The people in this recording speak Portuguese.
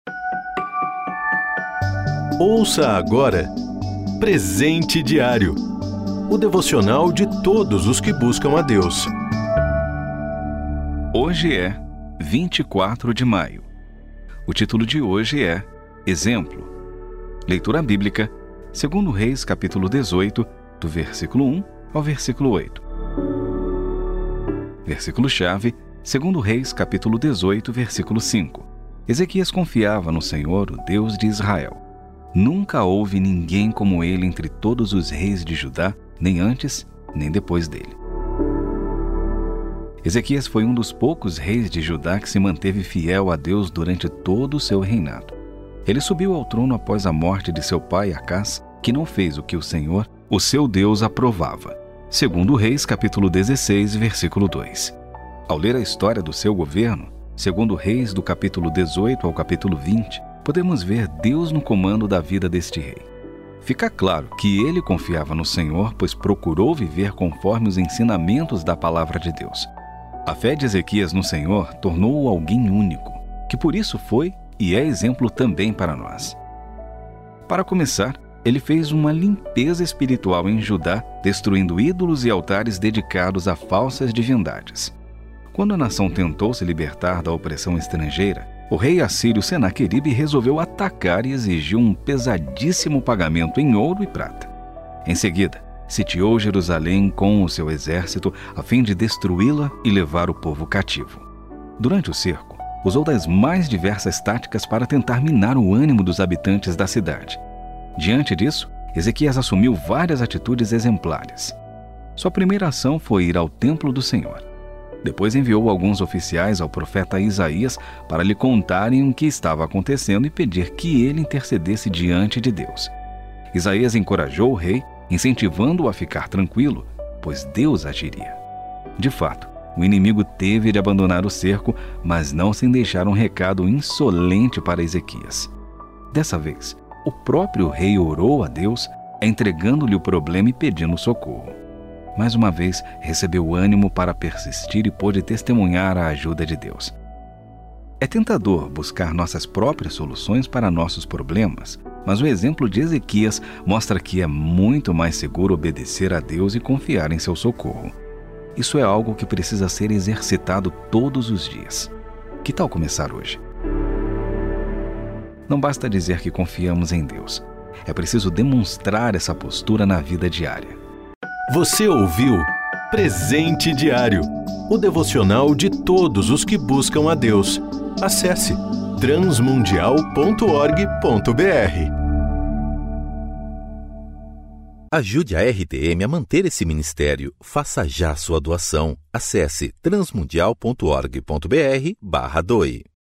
Ouça agora Presente Diário, o devocional de todos os que buscam a Deus. Hoje é 24 de maio. O título de hoje é Exemplo. Leitura bíblica, 2 Reis, capítulo 18, do versículo 1 ao versículo 8. Versículo-chave, 2 Reis, capítulo 18, versículo 5. Ezequias confiava no Senhor, o Deus de Israel. Nunca houve ninguém como ele entre todos os reis de Judá, nem antes, nem depois dele. Ezequias foi um dos poucos reis de Judá que se manteve fiel a Deus durante todo o seu reinado. Ele subiu ao trono após a morte de seu pai Acás, que não fez o que o Senhor, o seu Deus, aprovava. 2 Reis, capítulo 16, versículo 2. Ao ler a história do seu governo, 2 Reis, do capítulo 18 ao capítulo 20, podemos ver Deus no comando da vida deste rei. Fica claro que ele confiava no Senhor, pois procurou viver conforme os ensinamentos da palavra de Deus. A fé de Ezequias no Senhor tornou-o alguém único, que por isso foi e é exemplo também para nós. Para começar, ele fez uma limpeza espiritual em Judá, destruindo ídolos e altares dedicados a falsas divindades. Quando a nação tentou se libertar da opressão estrangeira, o rei assírio Senaqueribe resolveu atacar e exigiu um pesadíssimo pagamento em ouro e prata. Em seguida, sitiou Jerusalém com o seu exército a fim de destruí-la e levar o povo cativo. Durante o cerco, usou das mais diversas táticas para tentar minar o ânimo dos habitantes da cidade. Diante disso, Ezequias assumiu várias atitudes exemplares. Sua primeira ação foi ir ao templo do Senhor. Depois enviou alguns oficiais ao profeta Isaías para lhe contarem o que estava acontecendo e pedir que ele intercedesse diante de Deus. Isaías encorajou o rei, incentivando-o a ficar tranquilo, pois Deus agiria. De fato, o inimigo teve de abandonar o cerco, mas não sem deixar um recado insolente para Ezequias. Dessa vez, o próprio rei orou a Deus, entregando-lhe o problema e pedindo socorro. Mais uma vez, recebeu ânimo para persistir e pôde testemunhar a ajuda de Deus. É tentador buscar nossas próprias soluções para nossos problemas, mas o exemplo de Ezequias mostra que é muito mais seguro obedecer a Deus e confiar em seu socorro. Isso é algo que precisa ser exercitado todos os dias. Que tal começar hoje? Não basta dizer que confiamos em Deus. É preciso demonstrar essa postura na vida diária. Você ouviu Presente Diário, o devocional de todos os que buscam a Deus. Acesse transmundial.org.br. Ajude a RTM a manter esse ministério. Faça já sua doação. Acesse transmundial.org.br/doe.